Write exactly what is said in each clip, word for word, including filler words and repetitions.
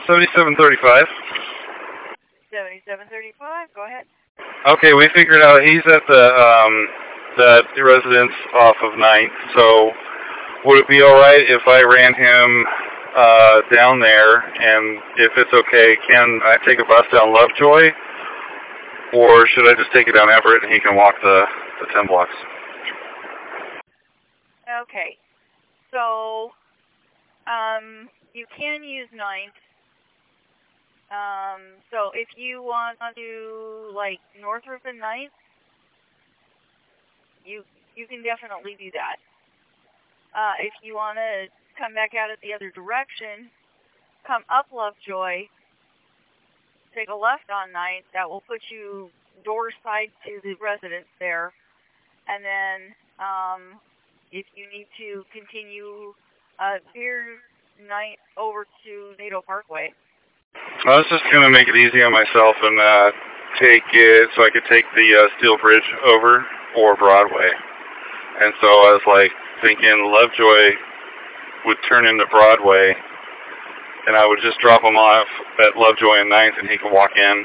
seventy-seven thirty-five. seventy-seven thirty-five, go ahead. Okay, we figured out he's at the, um, the residence off of ninth, so would it be alright if I ran him, uh, down there, and if it's okay, can I take a bus down Lovejoy, or should I just take it down Everett and he can walk the, the ten blocks? Okay, so, um, you can use ninth. Um, so if you want to do, like, Northrop and ninth, you, you can definitely do that. Uh, if you want to come back out at the other direction, come up Lovejoy, take a left on ninth, that will put you door side to the residence there, and then, um, if you need to continue, uh, veer ninth over to NATO Parkway. I was just going to make it easy on myself and uh, take it so I could take the uh, Steel Bridge over or Broadway. And so I was like thinking Lovejoy would turn into Broadway and I would just drop him off at Lovejoy and ninth and he could walk in.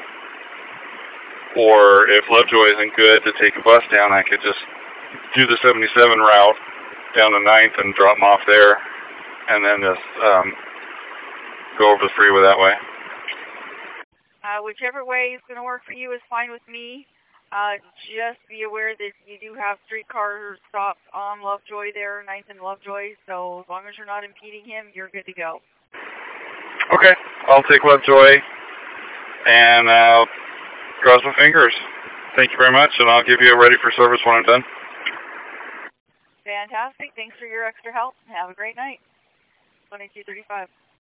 Or if Lovejoy isn't good to take a bus down, I could just do the seventy-seven route down to ninth and drop him off there and then just um, go over the freeway that way. Uh, whichever way is going to work for you is fine with me. Uh, just be aware that you do have streetcar stops on Lovejoy there, ninth and Lovejoy, so as long as you're not impeding him, you're good to go. Okay, I'll take Lovejoy and uh, cross my fingers. Thank you very much, and I'll give you a ready for service when I'm done. Fantastic. Thanks for your extra help. Have a great night. twenty-two thirty-five.